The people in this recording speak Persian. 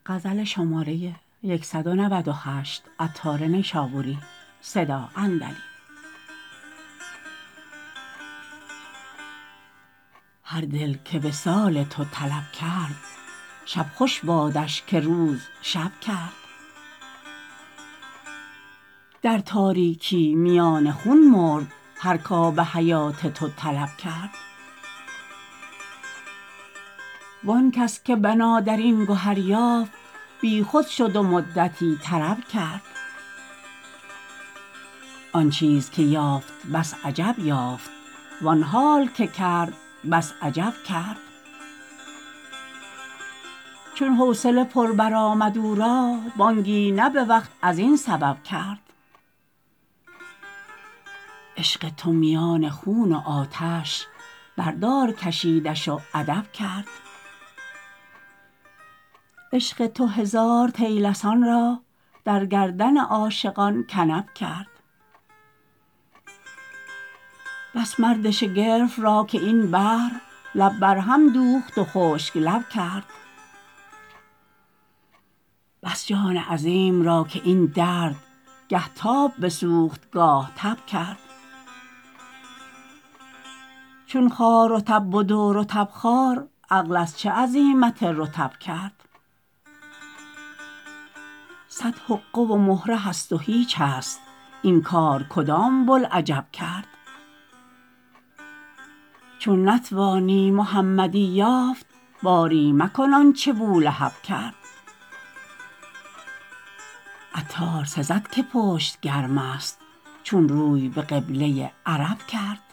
هر دل که وصال تو طلب کرد شب خوش بادش که روز شب کرد. در تاریکی میان خون مرد هر کآب حیات تو طلب کرد. وان کس که بنا در این گهر یافت بیخود شد و مدتی طرب کرد. آن چیز که یافت بس عجب یافت وان حال که کرد بس عجب کرد. چون حوصله پر برآمد او را بانگی نه به وقت از این سبب کرد. عشق تو میان خون و آتش بر دار کشیدش و ادب کرد. عشق تو هزار طیلسان را در گردن عاشقان کنب کرد. بس مرد شگرف را که این بحر لب بر هم دوخت و خشک لب کرد. بس جان عظیم را که این درد گه تاب بسوخت گاه تب کرد. چون خار رطب بد و رطب خوار عقل از چه عزیمت رطب کرد. صد حقه و مهره هست و هیچ است این کار کدام بوالعجب کرد. چون نتوانی محمدی یافت باری مکن آنچ بولهب کرد. عطار سزد که پشت گرم است چون روی به قبله عرب کرد.